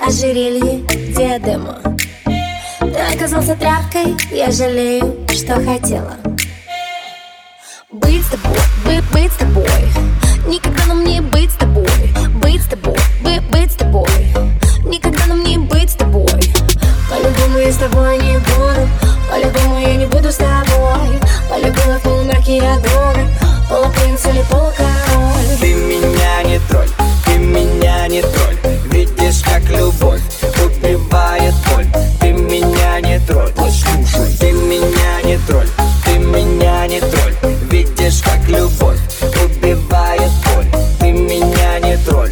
ожерелье, диадема. Ты оказался тряпкой, я жалею, что хотела быть с тобой, быть с тобой. Никогда нам не быть с тобой, быть с тобой, быть с тобой. Никогда нам не быть с тобой. По-любому я с тобой не буду, по-любому я не буду с тобой. Полюбила в полумраке я друга, полупринц или полукороль. Ты меня не тролль, ты меня не тролль. Видишь, как любовь убивает боль. Ты меня не тролль, послушай. Ты меня не тролль, ты меня не тролль. Видишь, как любовь убивает боль. Ты меня не тролль.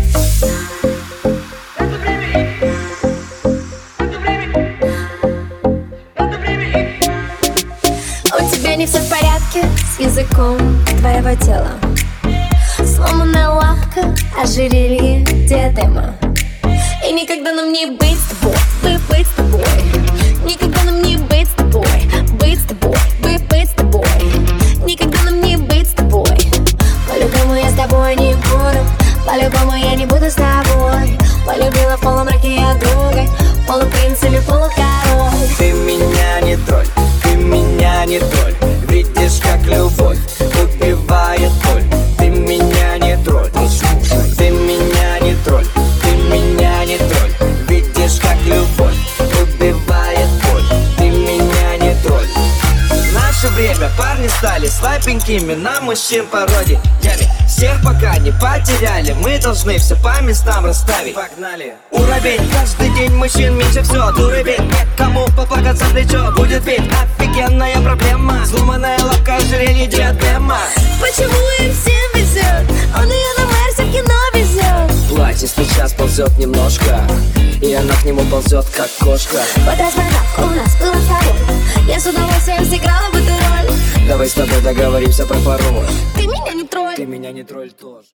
У тебя не все в порядке с языком твоего тела. Сломанная лапка, ожерелье, диадема. И никогда нам не быть с тобой, быть с тобой. Никогда нам не быть с тобой, быть с тобой, быть с тобой. Никогда нам не быть с тобой. По-любому я с тобой не буду, по-любому я не буду с тобой. Полюбила в полумраке я друга, полупринц или полукороль. Ты меня не тролль, ты меня не тролль. Видишь, как любовь убивает боль. Ты меня не тролль, послушай. Ты меня не тролль, ты меня не тролль. Видишь, как любовь убивает боль. Ты меня не тролль. В наше время парни стали слабенькими на мужчин пародиями. Всех пока не потеряли, мы должны все по местам расставить. Погнали! Уровень, каждый день мужчин меньше все. Уровень, некому поплакаться в плечо. Будет бить, офигенная проблема. Сломанная лапка, ожерелье, диадема. Почему им всем везет? Он ее на Марсе в кино везет. Платье сейчас ползет немножко, и она к нему ползет, как кошка. Вот разборка у нас была с тобой, я с удовольствием сыграла бы эту роль. Давай с тобой договоримся про пароль. Ты меня не тролль. Ты меня не тролль тоже.